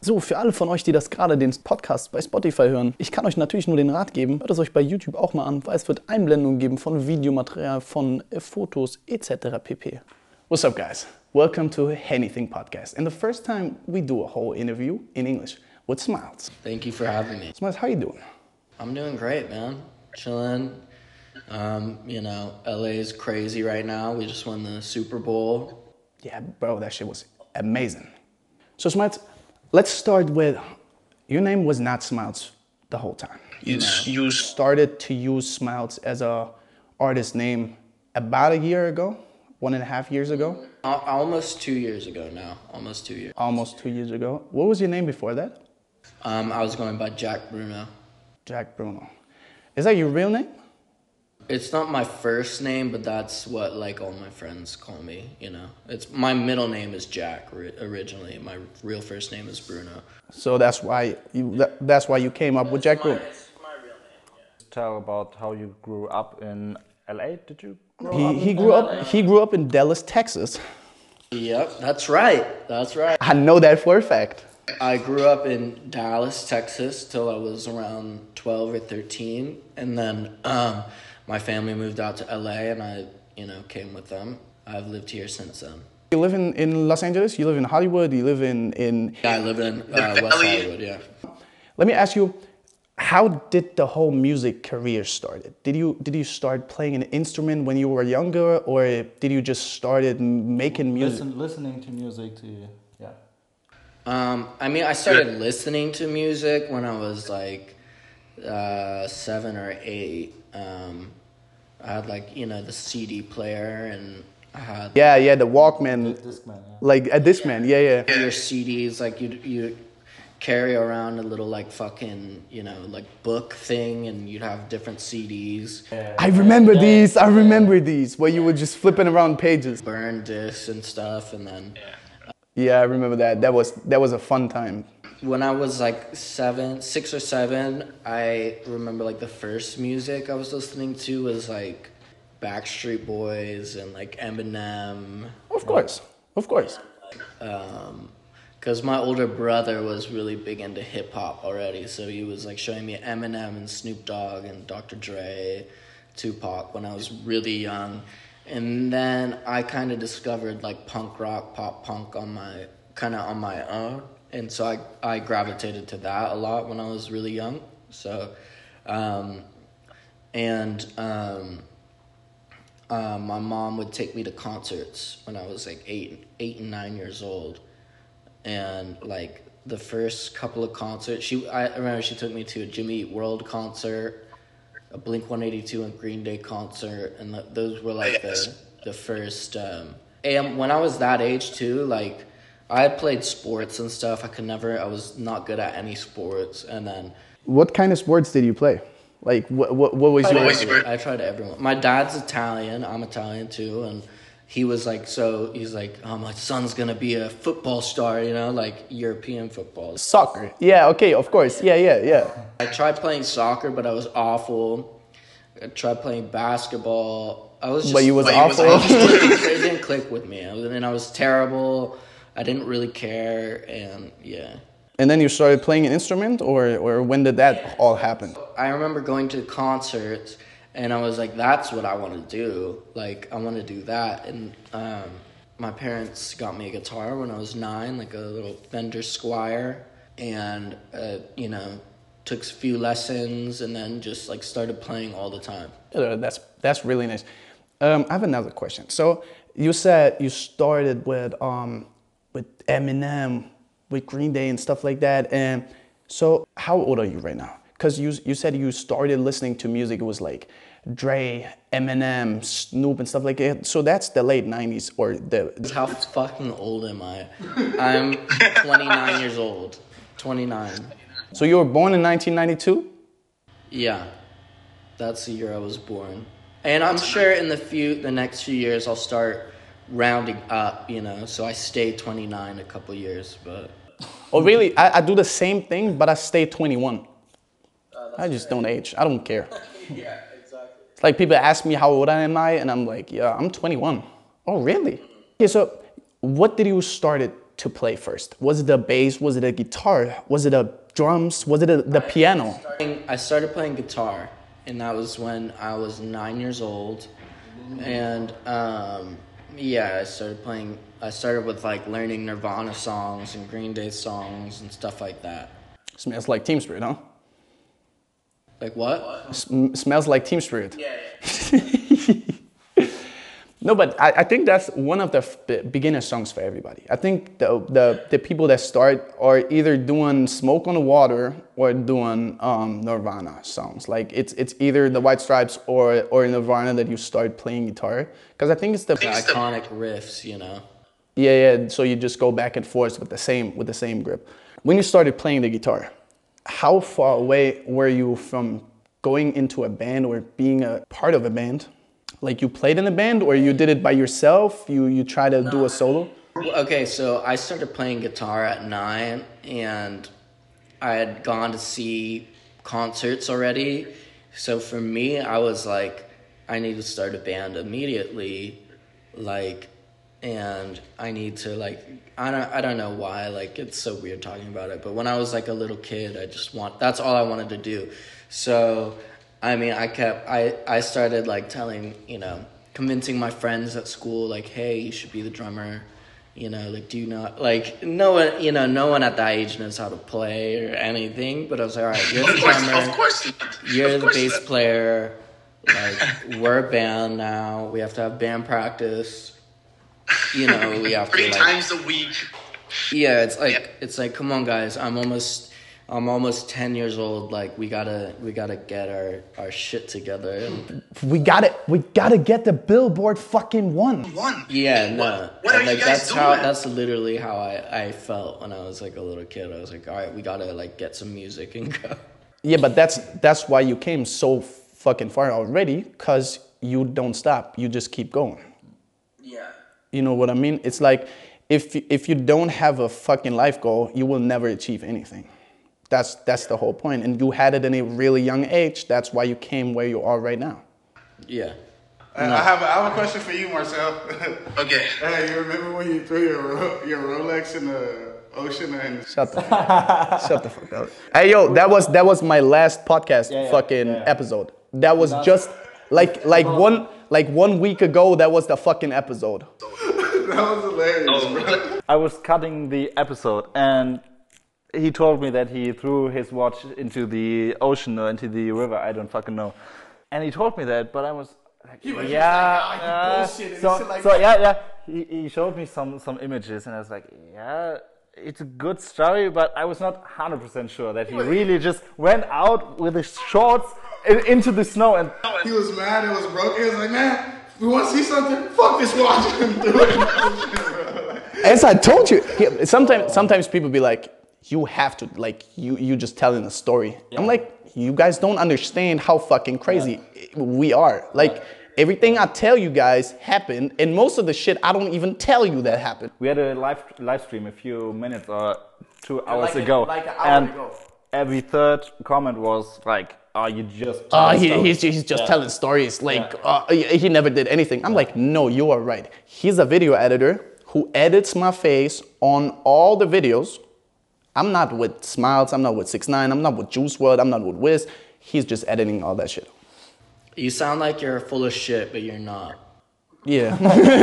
So, für alle von euch, die das gerade den Podcast bei Spotify hören, ich kann euch natürlich nur den Rat geben, hört es euch bei YouTube auch mal an, weil es wird Einblendungen geben von Videomaterial, von Fotos etc. pp. What's up, guys? Welcome to Anything Podcast. And the first time we do a whole interview in English with Smiles. Thank you for having me. Smiles, how you doing? I'm doing great, man. Chilling. LA is crazy right now. We just won the Super Bowl. Yeah, bro, that shit was amazing. So, Smiles, let's start with, your name was not Smiles the whole time. You started to use Smiles as a artist name about a year ago, 1.5 years ago? Almost 2 years ago now. Almost 2 years. Almost 2 years ago. What was your name before that? I was going by Jack Bruno. Jack Bruno. Is that your real name? It's not my first name, but that's what like all my friends call me, you know. It's my middle name is Jack originally. My real first name is Bruno. So that's why you came up with Jack Bruno. It's my real name, yeah. Tell about how you grew up in LA. Did you He grew up in Dallas, Texas. Yep, that's right. That's right. I know that for a fact. I grew up in Dallas, Texas till I was around 12 or 13, and then my family moved out to LA, and I, came with them. I've lived here since then. You live in Los Angeles? You live in Hollywood? You live in... Yeah, I live in West Hollywood, yeah. Let me ask you, how did the whole music career started? Did you start playing an instrument when you were younger, or did you just started making music? Listening to music to you, yeah. I started listening to music when I was like 7 or 8. I had the CD player, and I had the Walkman, Discman, yeah. like a Discman, yeah. Your CDs, like you carry around a little book thing, and you'd have different CDs. I remember these, where you were just flipping around pages. Burn discs and stuff, and then... Yeah, I remember that. That was a fun time. When I was like 6 or 7, I remember like the first music I was listening to was like Backstreet Boys and like Eminem. Of course. Because my older brother was really big into hip hop already, so he was like showing me Eminem and Snoop Dogg and Dr. Dre, Tupac when I was really young. And then I kind of discovered like punk rock, pop punk on my own. And so I gravitated to that a lot when I was really young. So, my mom would take me to concerts when I was like 8 and 9 years old. And like the first couple of concerts, I remember she took me to a Jimmy Eat World concert, a Blink-182 and Green Day concert, and those were like the first. And when I was that age too, like I had played sports and stuff. I was not good at any sports. And then, what kind of sports did you play? Like what was your? I tried everyone. My dad's Italian. I'm Italian too, and he was like, he's like, oh, my son's gonna be a football star, like European football. Soccer. Yeah. Okay. Of course. Yeah. I tried playing soccer, but I was awful. I tried playing basketball. But you was awful. It didn't click with me, and I was terrible. I didn't really care, and yeah. And then you started playing an instrument, or when did that all happen? I remember going to concerts, and I was like, that's what I want to do. Like, I want to do that. And my parents got me a guitar when I was 9, like a little Fender Squire, and, took a few lessons, and then just, like, started playing all the time. That's really nice. I have another question. So you said you started with Eminem, with Green Day and stuff like that. And so how old are you right now? Because you said you started listening to music, it was like Dre, Eminem, Snoop and stuff like that. So that's the late 90s or the... How fucking old am I? I'm 29 years old. 29. So you were born in 1992? Yeah. That's the year I was born. And I'm sure in the next few years I'll start rounding up, so I stay 29 a couple years, but... Oh, really? I do the same thing, but I stay 21. I just don't age. I don't care. Yeah, exactly. It's like people ask me how old am I, and I'm like, yeah, I'm 21. Oh, really? Yeah, so what did you started to play first? Was it the bass? Was it a guitar? Was it a drums? Was it the piano? I started playing guitar, and that was when I was 9 years old. And yeah, I started with like learning Nirvana songs and Green Day songs and stuff like that. Smells like Team Spirit, huh? Like what? Smells like Team Spirit. Yeah. No, but I think that's one of the beginner songs for everybody. I think the people that start are either doing Smoke on the Water or doing Nirvana songs. Like it's either the White Stripes or Nirvana that you start playing guitar. Because I think it's the iconic riffs, you know. Yeah. So you just go back and forth with the same grip. When you started playing the guitar, how far away were you from going into a band or being a part of a band? Like you played in a band or you did it by yourself? You try to do a solo? Okay, so I started playing guitar at 9 and I had gone to see concerts already. So for me, I was like, I need to start a band immediately. Like, and I need to like, I don't know why, like it's so weird talking about it. But when I was like a little kid, that's all I wanted to do. So I mean, I started like telling, convincing my friends at school, like, hey, you should be the drummer, like, do you not, like, no one at that age knows how to play or anything, but I was like, all right, you're the drummer, of course, you're the bass player, like, we're a band now, we have to have band practice, we have 3 to, like, times a week. Yeah, it's like, come on, guys, I'm almost 10 years old. Like we gotta get our shit together. We gotta get the Billboard fucking one. Yeah, no. What are like you guys doing? That's literally how I felt when I was like a little kid. I was like, all right, we gotta like get some music and go. Yeah, but that's why you came so fucking far already, because you don't stop. You just keep going. Yeah. You know what I mean? It's like if you don't have a fucking life goal, you will never achieve anything. That's the whole point. And you had it in a really young age. That's why you came where you are right now. Yeah. I have a question for you, Marcel. Okay. Hey, you remember when you threw your Rolex in the ocean and Shut the fuck up. Hey yo, that was my last podcast episode. That was just like 1 week ago. That was the fucking episode. that was hilarious, bro. I was cutting the episode and he told me that he threw his watch into the ocean or into the river. I don't fucking know. And he told me that, but I was like, He showed me some images, and I was like, yeah, it's a good story, but I was not 100% sure that he really just went out with his shorts into the snow and. He was mad. It was broke. He was like, man, we want to see something. Fuck this watch and do it. As I told you, sometimes people be like, you have to, like, you just telling a story. Yeah. I'm like, you guys don't understand how fucking crazy we are. Like, everything I tell you guys happened, and most of the shit I don't even tell you that happened. We had a live stream a few minutes or 2 hours ago, and every third comment was like, "Oh, you just." He's just telling stories. Like, he never did anything. I'm like, no, you are right. He's a video editor who edits my face on all the videos. I'm not with Smiles, I'm not with 6ix9ine, I'm not with Juice WRLD, I'm not with Wiz. He's just editing all that shit. You sound like you're full of shit, but you're not. Yeah.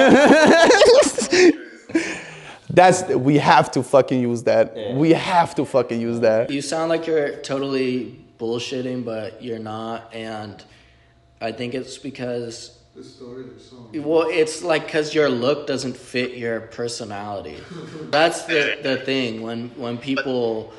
We have to fucking use that. Yeah. We have to fucking use that. You sound like you're totally bullshitting, but you're not. And I think it's because... Well, it's like because your look doesn't fit your personality. That's the thing. When people,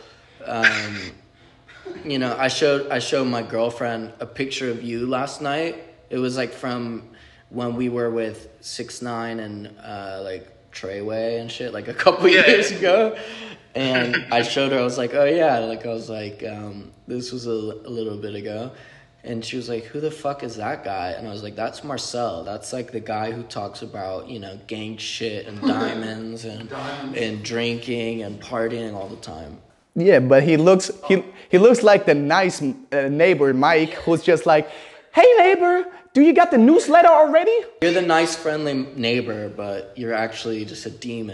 I showed my girlfriend a picture of you last night. It was like from when we were with 6ix9ine and like Treyway and shit, like a couple years ago. And I showed her. I was like, oh yeah, like I was like, this was a little bit ago. And she was like, who the fuck is that guy? And I was like, that's Marcel. That's like the guy who talks about, gang shit and diamonds and drinking and partying all the time. Yeah, but he looks like the nice neighbor, Mike, who's just like, hey neighbor, do you got the newsletter already? You're the nice, friendly neighbor, but you're actually just a demon.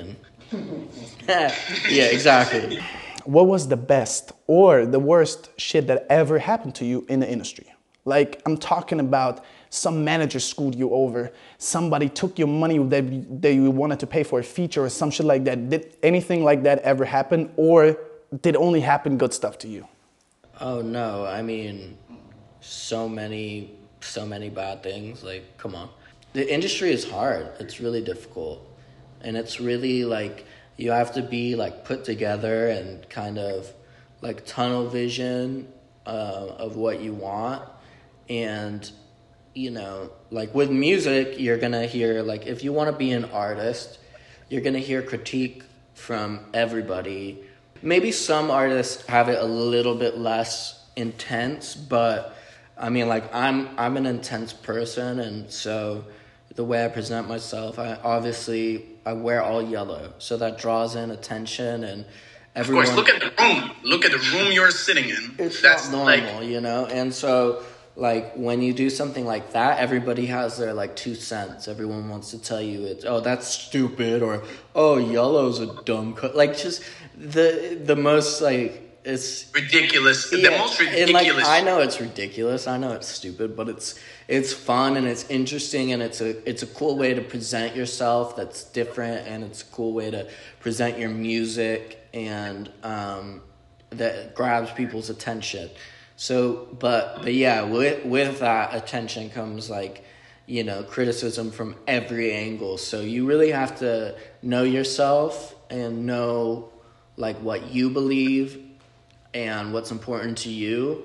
Yeah, exactly. What was the best or the worst shit that ever happened to you in the industry? Like, I'm talking about some manager screwed you over, somebody took your money that you wanted to pay for a feature or some shit like that. Did anything like that ever happen, or did only happen good stuff to you? Oh no, I mean, so many bad things. Like, come on. The industry is hard. It's really difficult. And it's really like, you have to be like put together and kind of like tunnel vision of what you want. And, you know, like with music, you're going to hear, like, if you want to be an artist, you're going to hear critique from everybody. Maybe some artists have it a little bit less intense, but I mean, like, I'm an intense person, and so the way I present myself, I wear all yellow, so that draws in attention, and everyone. Of course, look at the room. Look at the room you're sitting in. It's That's not normal, you know, and so like when you do something like that, everybody has their like 2 cents. Everyone wants to tell you that's stupid, or yellow's a dumb color. Like, just the most like. It's ridiculous. Yeah, the most ridiculous. And like, I know it's ridiculous. I know it's stupid, but it's fun and it's interesting, and it's a cool way to present yourself. That's different, and it's a cool way to present your music, and that grabs people's attention. So, but yeah, with that attention comes, like, you know, criticism from every angle. So you really have to know yourself and know like what you believe and what's important to you.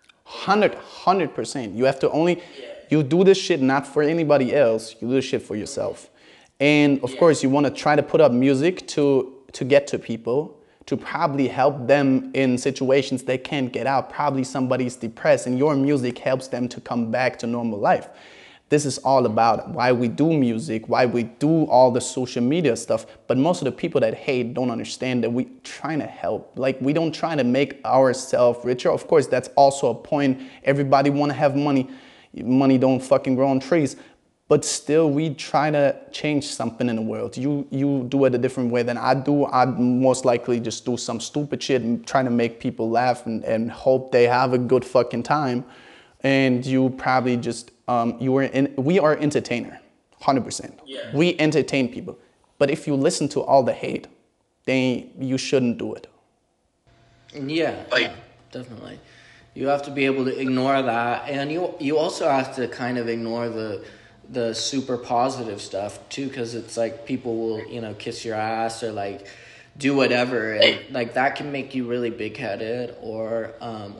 100%. You have to you do this shit not for anybody else, you do this shit for yourself. And of course you want to try to put up music to get to people, to probably help them in situations they can't get out. Probably somebody's depressed and your music helps them to come back to normal life. This is all about why we do music, why we do all the social media stuff. But most of the people that hate don't understand that we're trying to help. Like, we don't try to make ourselves richer. Of course, that's also a point. Everybody want to have money. Money don't fucking grow on trees. But still, we try to change something in the world. You do it a different way than I do. I'd most likely just do some stupid shit and try to make people laugh and hope they have a good fucking time. And you probably just, we are entertainer, 100%. Yeah. We entertain people. But if you listen to all the hate, then you shouldn't do it. Yeah, definitely. You have to be able to ignore that. And you also have to kind of ignore the super positive stuff too, because it's like people will, you know, kiss your ass or like do whatever, and like that can make you really big-headed, or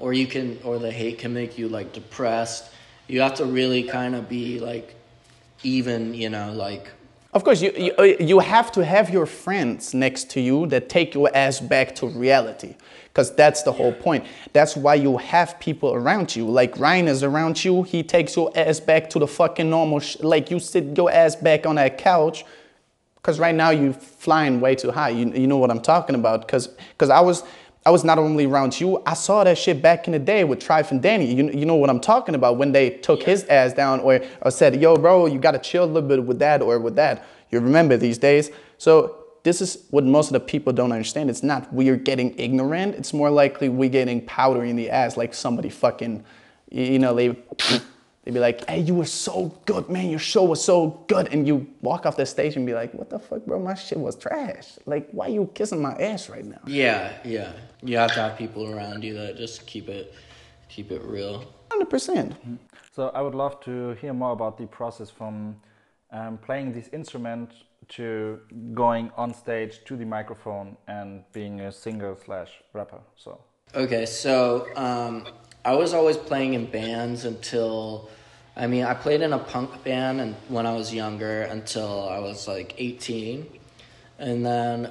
the hate can make you like depressed. You have to really kind of be like even, you know, like. Of course, you have to have your friends next to you that take your ass back to reality, because that's the whole point. That's why you have people around you. Like Ryan is around you, he takes your ass back to the fucking normal like you sit your ass back on that couch. Because right now you're flying way too high. You know what I'm talking about. Because I was not only around you, I saw that shit back in the day with Trife and Danny. You know what I'm talking about, when they took his ass down or said, yo, bro, you got to chill a little bit with that or with that. You remember these days. So this is what most of the people don't understand. It's not we're getting ignorant. It's more likely we're getting powder in the ass, like somebody fucking, you know, they'd be like, hey, you were so good, man. Your show was so good. And you walk off the stage and be like, what the fuck, bro? My shit was trash. Like, why you kissing my ass right now? Yeah. You have to have people around you that just keep it real. 100%. So I would love to hear more about the process from playing this instrument to going on stage to the microphone and being a singer/rapper. So. Okay, so I was always playing in bands until, I played in a punk band when I was younger until I was like 18. And then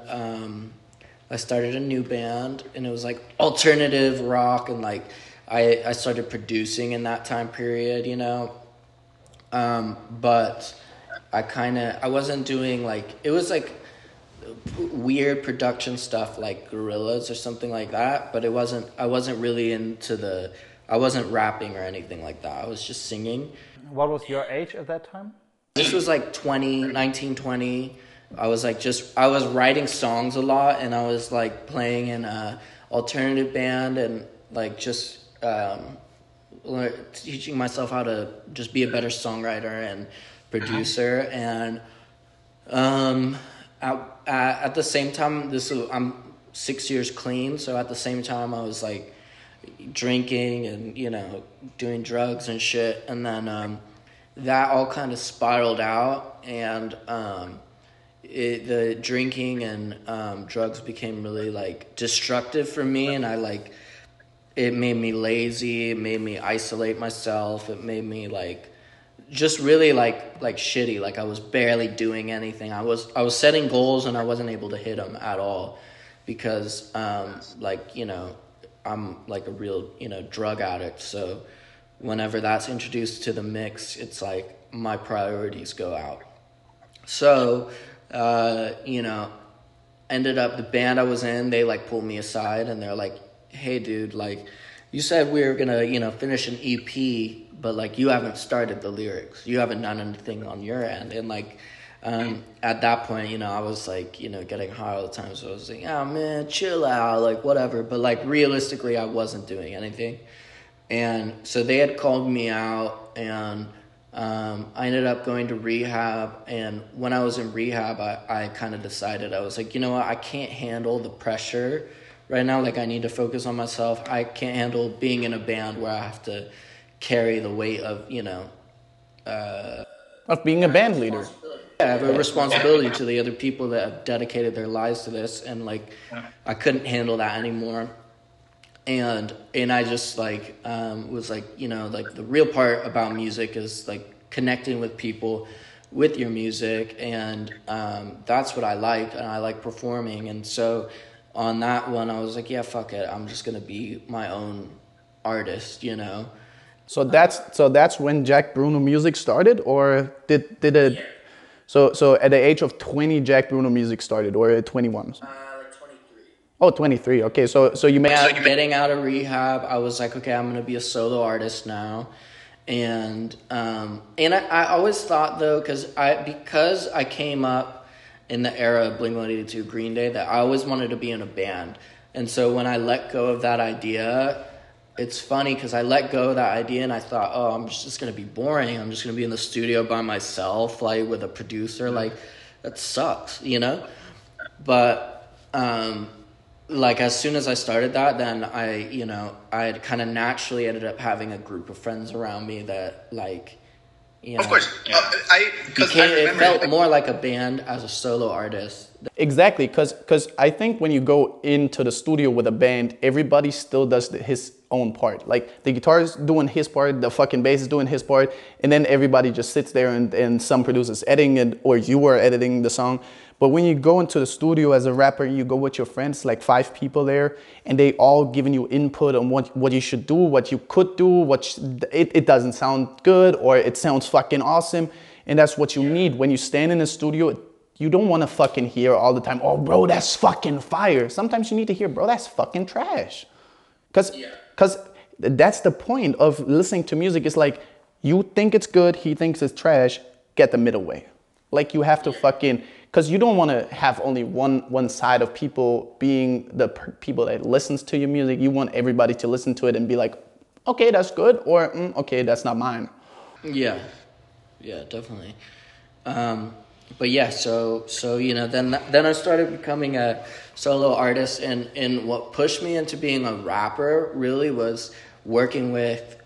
I started a new band, and it was like alternative rock, and like I started producing in that time period, you know. But I wasn't doing like, it was like weird production stuff like Gorillaz or something like that, but I wasn't really I wasn't rapping or anything like that. I was just singing. What was your age at that time? This was like 19, 20, I was like I was writing songs a lot, and I was like playing in a alternative band, and like just teaching myself how to just be a better songwriter and producer. And at the same time, I'm 6 years clean, so at the same time I was like drinking and, you know, doing drugs and shit. And then that all kind of spiraled out, and the drinking and drugs became really like destructive for me, and it made me lazy, it made me isolate myself, it made me like just really like shitty. Like I was barely doing anything. I was setting goals and I wasn't able to hit them at all, because like, you know, I'm like a real, you know, drug addict. So whenever that's introduced to the mix, it's like my priorities go out. So you know, ended up the band I was in, they like pulled me aside and they're like, hey dude, like you said we were gonna, you know, finish an EP, but like you haven't started the lyrics, you haven't done anything on your end. And like at that point, you know, I was like, you know, getting high all the time, so I was like, oh man, chill out, like whatever. But like realistically I wasn't doing anything. And so they had called me out, and I ended up going to rehab. And when I was in rehab, I kind of decided, I was like, you know what, I can't handle the pressure right now. Like I need to focus on myself. I can't handle being in a band where I have to carry the weight of, you know, of being a band leader. I have a responsibility to the other people that have dedicated their lives to this, and like I couldn't handle that anymore. And I just like was like, you know, like the real part about music is like connecting with people with your music, and that's what I like, and I like performing. And so on that one, I was like, yeah, fuck it, I'm just gonna be my own artist, you know. So that's when Jack Bruno Music started, or did it? Yeah. So at the age of 20, Jack Bruno Music started, or at 21? Like 23. Oh, 23. Okay, so you made getting out of rehab, I was like, okay, I'm gonna be a solo artist now. And I always thought though, because I came up in the era of Blink-182, Green Day, that I always wanted to be in a band. And so when I let go of that idea, it's funny because I let go of that idea and I thought, oh, I'm just going to be boring. I'm just going to be in the studio by myself, like with a producer. Like, that sucks, you know? But, like, as soon as I started that, then I kind of naturally ended up having a group of friends around me that, like, you know. Of course. It felt more like a band as a solo artist. Exactly, because I think when you go into the studio with a band, everybody still does his own part. Like the guitar is doing his part, the fucking bass is doing his part, and then everybody just sits there and some producer's editing it, or you are editing the song. But when you go into the studio as a rapper, you go with your friends, like 5 people there, and they all giving you input on what you should do, what you could do, it doesn't sound good, or it sounds fucking awesome. And that's what you need. When you stand in the studio, you don't want to fucking hear all the time, oh, bro, that's fucking fire. Sometimes you need to hear, bro, that's fucking trash. Because that's the point of listening to music. It's like, you think it's good, he thinks it's trash, get the middle way. Like you have to fucking, because you don't want to have only one side of people being the people that listens to your music. You want everybody to listen to it and be like, okay, that's good, or okay, that's not mine. Yeah, definitely. But yeah, so you know, then I started becoming a solo artist, and what pushed me into being a rapper really was working with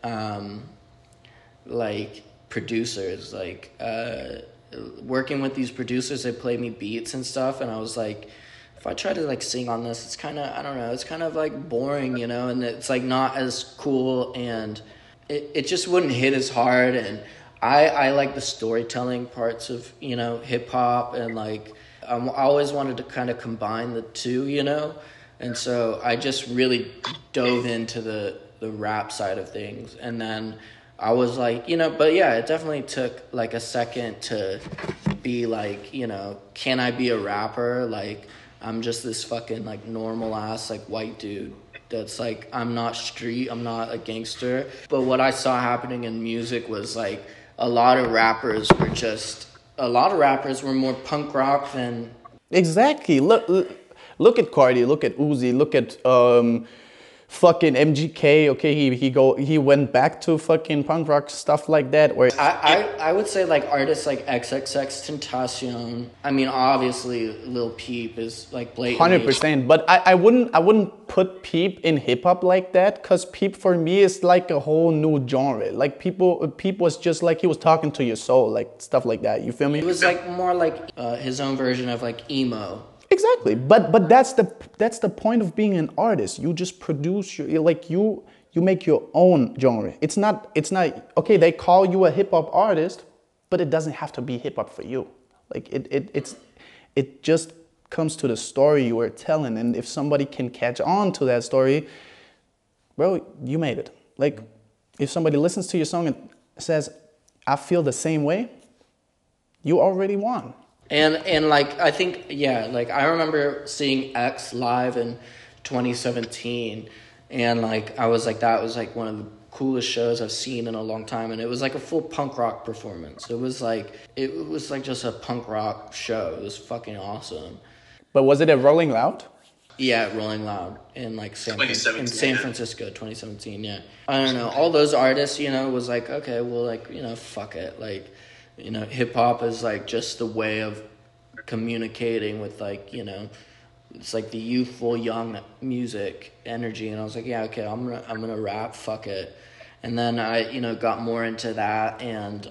like producers, like working with these producers. They played me beats and stuff, and I was like, if I try to like sing on this, it's kind of, I don't know, it's kind of like boring, you know, and it's like not as cool, and it just wouldn't hit as hard. And I like the storytelling parts of, you know, hip hop, and like I always wanted to kind of combine the two, you know, and so I just really dove into the rap side of things. And then I was like, you know, but yeah, it definitely took like a second to be like, you know, can I be a rapper? Like, I'm just this fucking like normal ass like white dude that's like, I'm not street, I'm not a gangster. But what I saw happening in music was like, a lot of rappers were just a lot of rappers were more punk rock than. Exactly. Look at Cardi. Look at Uzi. Look at fucking MGK. Okay, he went back to fucking punk rock stuff like that. Or I would say like artists like XXX Tentacion. I mean, obviously Lil Peep is like blatantly 100%. But I wouldn't put Peep in hip hop like that, because Peep for me is like a whole new genre. Like Peep was just like he was talking to your soul, like stuff like that. You feel me? It was like more like his own version of like emo. Exactly, but that's the point of being an artist. You just produce you make your own genre. It's not okay. They call you a hip hop artist, but it doesn't have to be hip hop for you. Like it just comes to the story you were telling, and if somebody can catch on to that story, bro, you made it. Like if somebody listens to your song and says, "I feel the same way," you already won. And like I think like I remember seeing X live in 2017, and like I was like that was like one of the coolest shows I've seen in a long time, and it was like a full punk rock performance. It was like just a punk rock show. It was fucking awesome. But was it at Rolling Loud? Yeah, Rolling Loud in like San 2017, Francisco, 2017. Yeah, I don't know. All those artists, was like, okay, well, like fuck it, like. Hip hop is like just the way of communicating with like, it's like the youthful young music energy. And I was like, yeah, okay, I'm gonna rap, fuck it. And then I, got more into that, and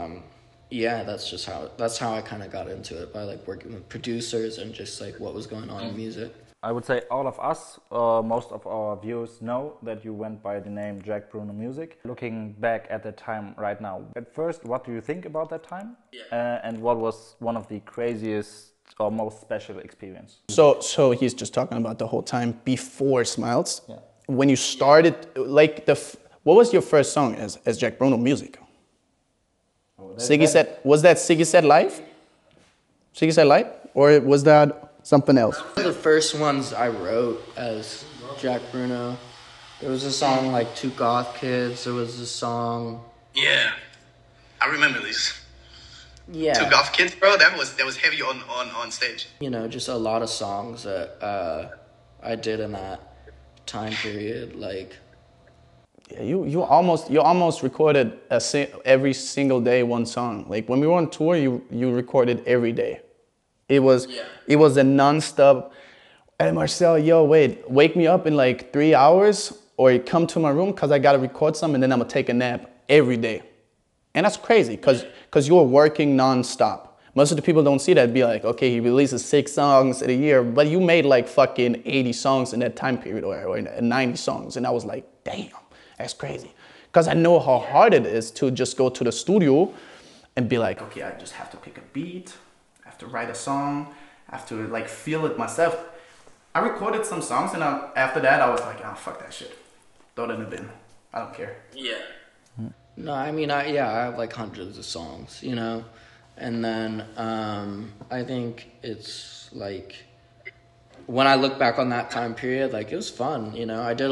that's how I kind of got into it, by like working with producers and just like what was going on in music. I would say all of us, most of our viewers know that you went by the name Jack Bruno Music. Looking back at that time right now, at first, what do you think about that time? Yeah. And what was one of the craziest or most special experience? So he's just talking about the whole time before Smiles. Yeah. When you started, like what was your first song as Jack Bruno Music? Siggy said, was that Siggy Said Live? Siggy Said Live? Or was that something else? The first ones I wrote as Jack Bruno, there was a song like Two Goth Kids. There was a song. Yeah, I remember these. Yeah. Two Goth Kids, bro. That was heavy on stage. Just a lot of songs that I did in that time period. Like. Yeah, you almost recorded every single day one song. Like when we were on tour, you recorded every day. It was a non-stop. Hey Marcel, wake me up in like 3 hours, or come to my room because I gotta record something, and then I'm gonna take a nap every day. And that's crazy because you're working non-stop. Most of the people don't see that, be like, okay, he releases 6 songs in a year, but you made like fucking 80 songs in that time period, or 90 songs. And I was like, damn, that's crazy. Because I know how hard it is to just go to the studio and be like, okay, I just have to pick a beat, to write a song, I have to like feel it myself. I recorded some songs, and after that I was like, oh, fuck that shit. Throw it in the bin. I don't care. Yeah. No, I mean, I have like hundreds of songs, and then I think it's like, when I look back on that time period, like it was fun, I did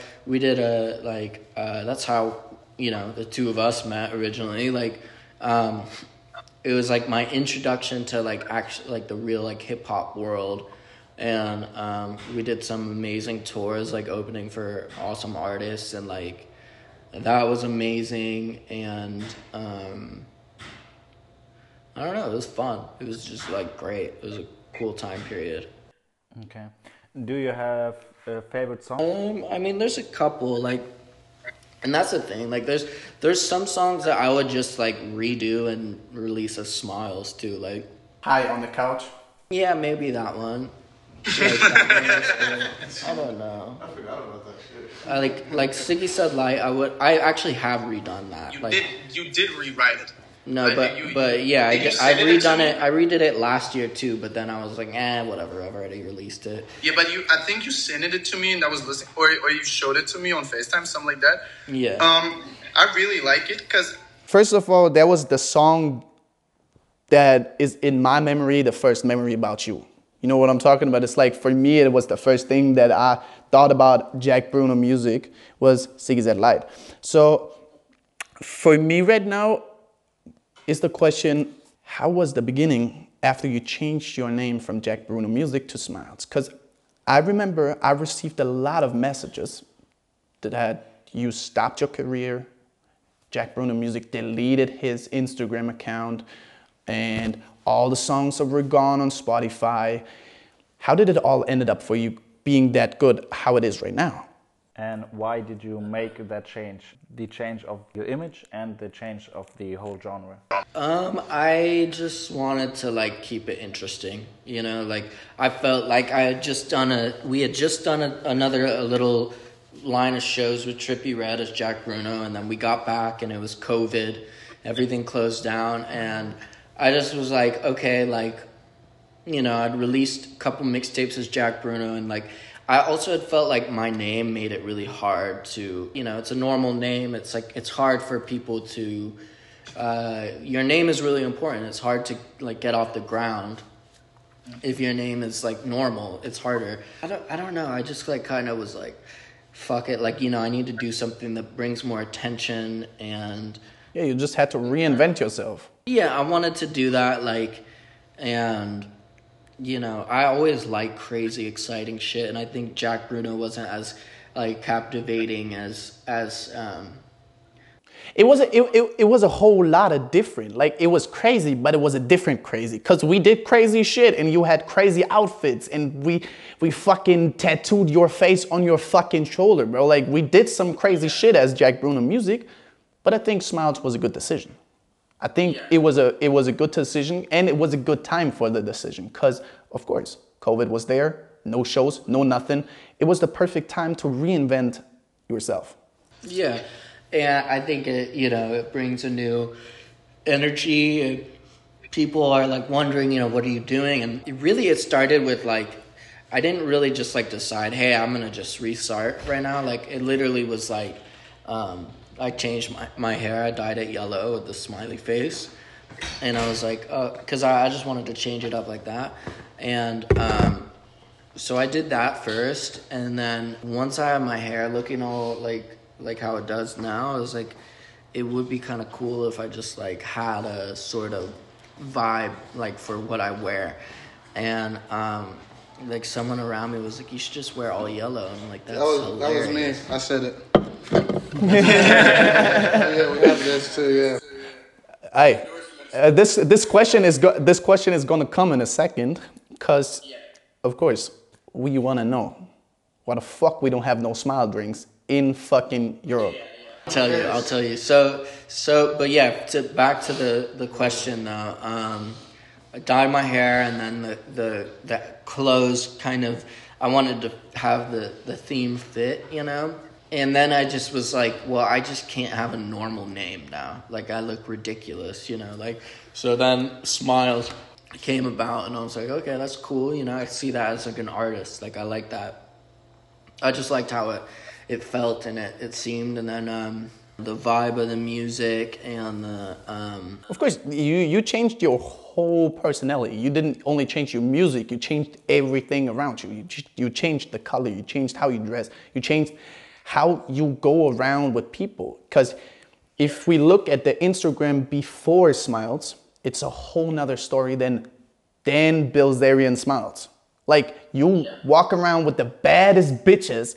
that's how, the two of us met originally, like, it was like my introduction to like actually like the real like hip hop world, and we did some amazing tours, like opening for awesome artists, and like that was amazing. And I don't know, it was fun. It was just like great. It was a cool time period. Okay. Do you have a favorite song? I mean, there's a couple, like. And that's the thing, like there's some songs that I would just like redo and release as Smiles too, like High on the Couch. Yeah, maybe that one. Like, that I don't know. I forgot about that shit. Like Siggy Said Light, I actually have redone that. You did rewrite it. No, but yeah, I've redone it. I redid it last year too, but then I was like, whatever. I've already released it. Yeah, but I think you sent it to me, and I was listening, or you showed it to me on FaceTime, something like that. Yeah. I really like it because. First of all, that was the song that is in my memory, the first memory about you. You know what I'm talking about? It's like, for me, it was the first thing that I thought about Jack Bruno Music was Siggy Said Light. So for me right now, is the question, how was the beginning after you changed your name from Jack Bruno Music to Smiles? Because I remember I received a lot of messages that had you stopped your career, Jack Bruno Music deleted his Instagram account, and all the songs were gone on Spotify. How did it all ended up for you being that good, how it is right now? And why did you make that change? The change of your image and the change of the whole genre? I just wanted to like keep it interesting, you know, like I felt like we had just done a little line of shows with Trippie Redd as Jack Bruno, and then we got back and it was COVID, everything closed down, and I just was like, okay, like, you know, I'd released a couple mixtapes as Jack Bruno, and like I also had felt like my name made it really hard to, you know, it's a normal name, it's like it's hard for people to your name is really important. It's hard to like get off the ground. If your name is like normal, it's harder. I don't know. I just like kind of was like, fuck it. Like, you know, I need to do something that brings more attention, and yeah, you just had to reinvent yourself. Yeah, I wanted to do that, like, and you know, I always like crazy, exciting shit, and I think Jack Bruno wasn't as like captivating as It was a whole lot of different. Like, it was crazy, but it was a different crazy. Because we did crazy shit, and you had crazy outfits, and we fucking tattooed your face on your fucking shoulder, bro. Like, we did some crazy shit as Jack Bruno Music, but I think Smiles was a good decision. I think it was a good decision, and it was a good time for the decision. Because, of course, COVID was there, no shows, no nothing. It was the perfect time to reinvent yourself. Yeah. And I think it brings a new energy, and people are like wondering, you know, what are you doing? And it started with like, I didn't really just like decide, hey, I'm going to just restart right now. Like, it literally was like, I changed my hair. I dyed it yellow with the smiley face. And I was like, cause I just wanted to change it up like that. And, so I did that first. And then once I had my hair looking all like how it does now, I was like, it would be kind of cool if I just like had a sort of vibe like for what I wear. And like someone around me was like, you should just wear all yellow. And I'm like, that's hilarious. That was me. I said it. Yeah, we have this too. Yeah. Hey, this question is going to come in a second, because of course we want to know why the fuck we don't have no smile drinks in fucking Europe. I'll tell you. So, but yeah, back to the question though. I dyed my hair, and then the clothes kind of, I wanted to have the theme fit, you know? And then I just was like, well, I just can't have a normal name now. Like, I look ridiculous, you know? Like, so then Smiles came about, and I was like, okay, that's cool, you know? I see that as like an artist. Like, I like that. I just liked how it felt and it seemed, and then the vibe of the music and the Of course, you changed your whole personality. You didn't only change your music, you changed everything around you. You changed the color, you changed how you dress, you changed how you go around with people. Because if we look at the Instagram before Smiles, it's a whole nother story than Dan Bilzerian Smiles. Like, you walk around with the baddest bitches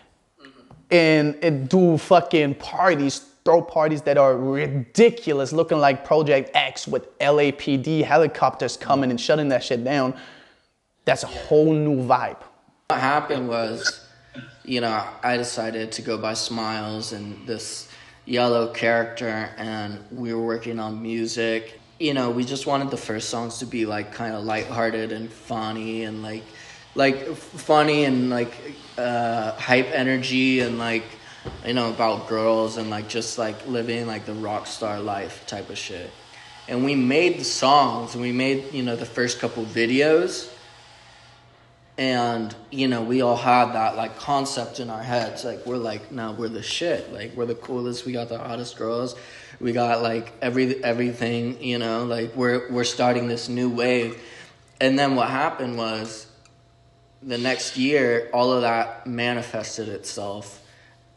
and do fucking parties, throw parties that are ridiculous, looking like Project X with LAPD helicopters coming and shutting that shit down. That's a whole new vibe. What happened was, you know, I decided to go by Smiles and this yellow character, and we were working on music. You know, we just wanted the first songs to be like kind of lighthearted and funny and like funny and like hype energy and like, you know, about girls and like just like living like the rock star life type of shit. And we made the songs, and we made, you know, the first couple videos, and, you know, we all had that like concept in our heads. Like, we're like, no, we're the shit. Like, we're the coolest. We got the hottest girls. We got like everything, you know, like we're starting this new wave. And then what happened was, the next year, all of that manifested itself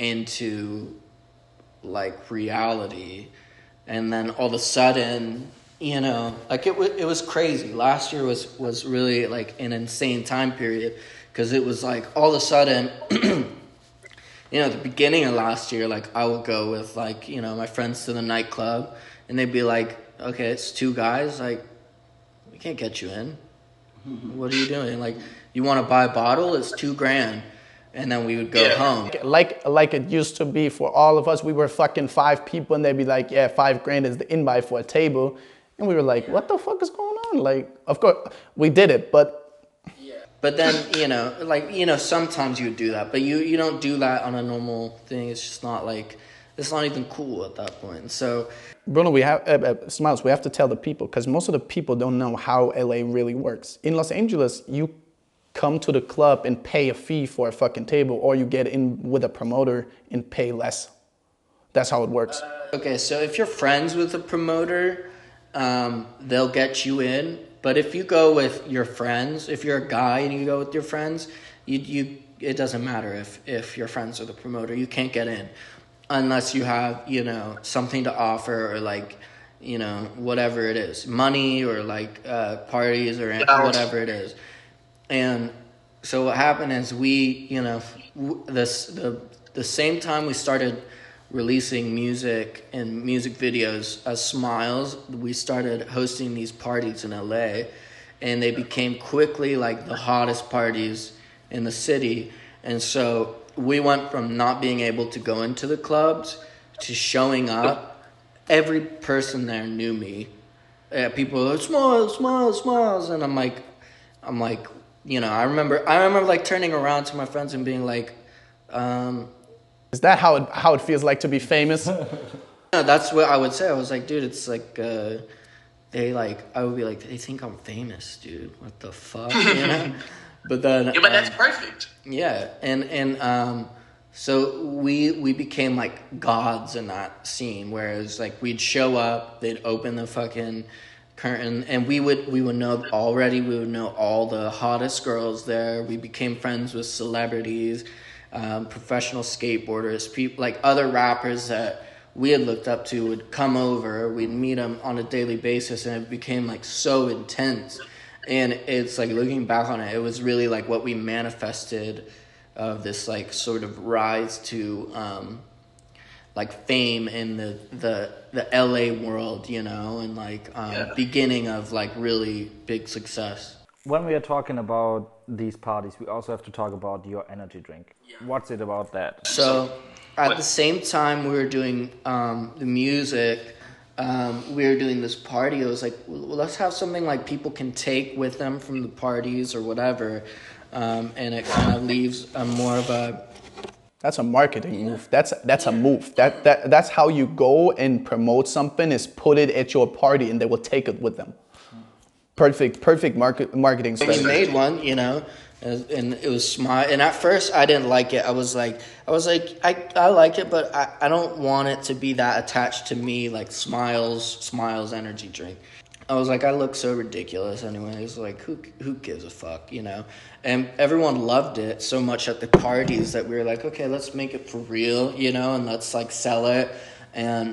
into like reality. And then all of a sudden, you know, like it was crazy. Last year was really like an insane time period because it was like all of a sudden, you know, at the beginning of last year, like I would go with like, you know, my friends to the nightclub and they'd be like, okay, it's 2 guys, like we can't get you in. What are you doing? Like, you want to buy a bottle? It's $2,000. And then we would go home. Like it used to be for all of us. We were fucking 5 people and they'd be like, yeah, $5,000 is the invite for a table. And we were like, what the fuck is going on? Like, of course, we did it, but... But then, you know, like, you know, sometimes you would do that. But you don't do that on a normal thing. It's just not like... It's not even cool at that point. So... Bruno, we have... Smiles, we have to tell the people, because most of the people don't know how LA really works. In Los Angeles, you come to the club and pay a fee for a fucking table, or you get in with a promoter and pay less. That's how it works. Okay, so if you're friends with a promoter, they'll get you in. But if you go with your friends, if you're a guy and you go with your friends, it doesn't matter if you're friends with a promoter. You can't get in unless you have, you know, something to offer or like, you know, whatever it is, money or like parties or whatever it is. And so what happened is we, you know, the same time we started releasing music and music videos as Smiles, we started hosting these parties in LA, and they became quickly like the hottest parties in the city. And so we went from not being able to go into the clubs to showing up. Every person there knew me. People were like, Smiles, Smiles, Smiles, and I'm like, you know, I remember like turning around to my friends and being like, Is that how it feels like to be famous? No, that's what I would say. I was like, dude, it's like, I would be like, they think I'm famous, dude. What the fuck, you know? But then... Yeah, but that's perfect. Yeah, and so we became like gods in that scene, whereas like we'd show up, they'd open the fucking curtain, and we would know all the hottest girls there. We became friends with celebrities, professional skateboarders, people like other rappers that we had looked up to would come over. We'd meet them on a daily basis, and it became like so intense. And it's like looking back on it, it was really like what we manifested of this like sort of rise to like fame in the LA world, you know, and like beginning of like really big success. When we are talking about these parties, we also have to talk about your energy drink. What's it about that? So at the same time we were doing the music, we were doing this party. It was like, well, let's have something like people can take with them from the parties or whatever, and it kind of leaves more of a... That's a marketing move. That's a move. That's how you go and promote something, is put it at your party and they will take it with them. Perfect marketing strategy. We made one, you know, and it was smart. And at first I didn't like it. I was like, I like it, but I don't want it to be that attached to me, like Smiles energy drink. I was like, I look so ridiculous anyways. Like, who gives a fuck, you know? And everyone loved it so much at the parties that we were like, okay, let's make it for real, you know, and let's like sell it. And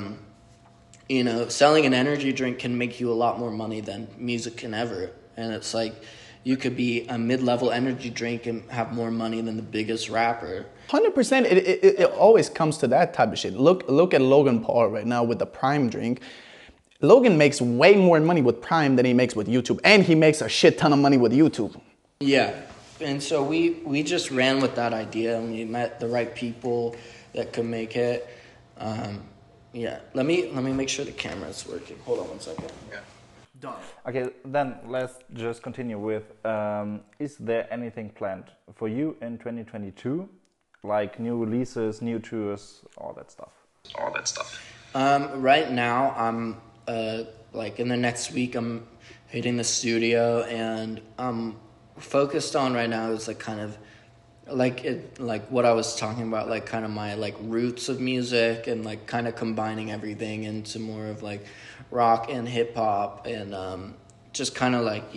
you know, selling an energy drink can make you a lot more money than music can ever. And it's like, you could be a mid-level energy drink and have more money than the biggest rapper. 100%. It always comes to that type of shit. Look at Logan Paul right now with the Prime drink. Logan makes way more money with Prime than he makes with YouTube. And he makes a shit ton of money with YouTube. Yeah. And so we just ran with that idea, and we met the right people that could make it. Yeah. Let me make sure the camera is working. Hold on one second. Yeah. Done. Okay, then let's just continue with, is there anything planned for you in 2022? Like new releases, new tours, all that stuff? Right now, I'm like in the next week, I'm hitting the studio, and I'm focused on right now is like kind of like what I was talking about, like kind of my like roots of music, and like kind of combining everything into more of like rock and hip hop, and just kind of like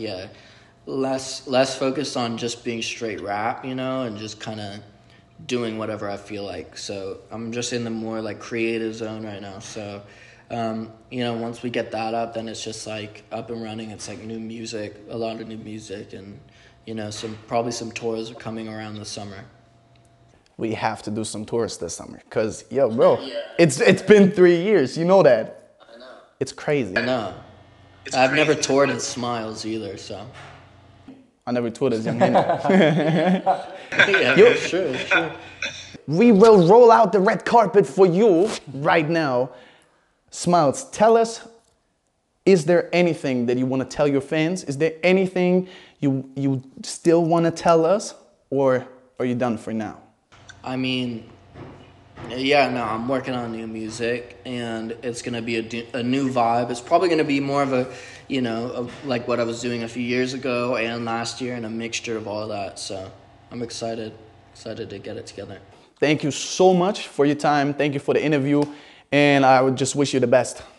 less focused on just being straight rap, you know, and just kind of doing whatever I feel like. So I'm just in the more like creative zone right now. So You know, once we get that up, then it's just like up and running. It's like new music, a lot of new music, and you know, probably some tours are coming around this summer. We have to do some tours this summer, cause yo, bro, it's been 3 years. You know that. I know. It's crazy. I know. I've never toured in Smiles either, so. I never toured as Young Henry. Yeah, it's true. It's true. We will roll out the red carpet for you right now. Smiles, tell us, is there anything that you want to tell your fans? Is there anything you still want to tell us, or are you done for now? I mean, yeah, no, I'm working on new music, and it's going to be a new vibe. It's probably going to be more of a, you know, like what I was doing a few years ago and last year, and a mixture of all that. So I'm excited to get it together. Thank you so much for your time. Thank you for the interview, and I would just wish you the best.